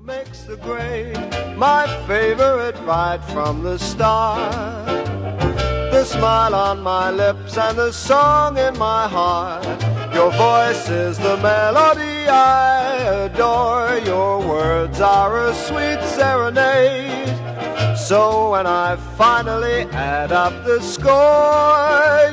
Makes the grade my favorite right from the start. The smile on my lips and the song in my heart. Your voice is the melody I adore. Your words are a sweet serenade. So when I finally add up the score,